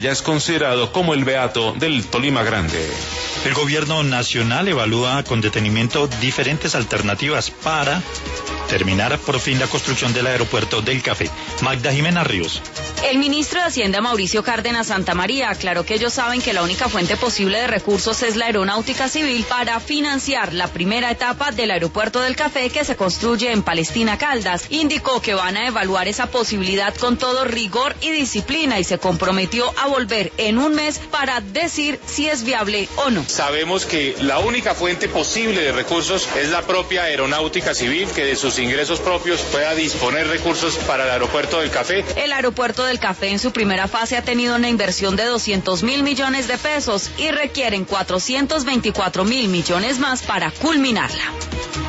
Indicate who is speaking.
Speaker 1: Ya es considerado como el beato del Tolima Grande.
Speaker 2: El gobierno nacional evalúa con detenimiento diferentes alternativas para terminar por fin la construcción del aeropuerto del Café. Magda Jimena Ríos.
Speaker 3: El ministro de Hacienda, Mauricio Cárdenas Santamaría, aclaró que ellos saben que la única fuente posible de recursos es la aeronáutica civil para financiar la primera etapa del aeropuerto del Café que se construye en Palestina Caldas. Indicó que van a evaluar esa posibilidad con todo rigor y disciplina y se comprometió a volver en un mes para decir si es viable o no.
Speaker 4: Sabemos que la única fuente posible de recursos es la propia aeronáutica civil, que de sus ingresos propios pueda disponer recursos para el aeropuerto del Café.
Speaker 3: El aeropuerto del Café en su primera fase ha tenido una inversión de 200.000 millones de pesos y requieren 424.000 millones más para culminarla.